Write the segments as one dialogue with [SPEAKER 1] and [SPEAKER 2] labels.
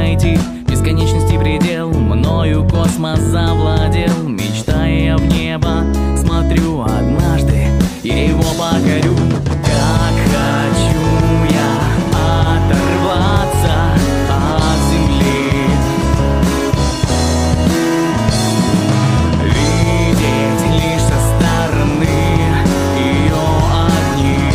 [SPEAKER 1] найти бесконечности предел. Мною космос завладел, мечтая в небо смотрю. Однажды я его покорю. Как хочу я оторваться от земли, видеть лишь со стороны ее огни.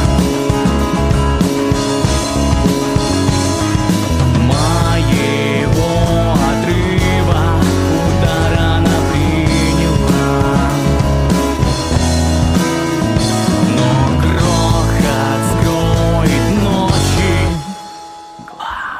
[SPEAKER 1] Моего отрыва удара она приняла, но грохот скроет ночи мгла.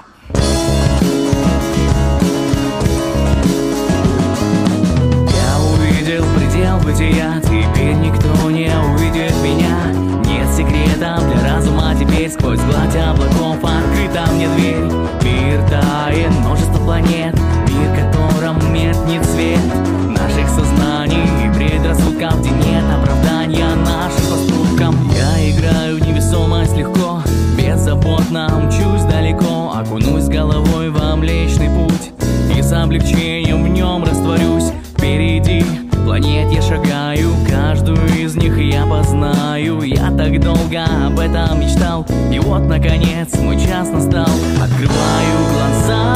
[SPEAKER 1] Я увидел предел бытия, теперь никто не увидит меня. Нет секретов для разума теперь, сквозь гладь облаков открыта мне дверь. Мир тает, множество планет, мир, в котором меркнет свет наших сознаний и предрассудков, где нет оправдания нашим поступкам. Я играю в невесомость легко, беззаботно мчусь далеко, окунусь головой во Млечный Путь и с облегчением в нем растворюсь. Впереди планет я шагаю, каждую из них я познаю. Я так долго об этом мечтал, и вот наконец мой час настал. Открываю глаза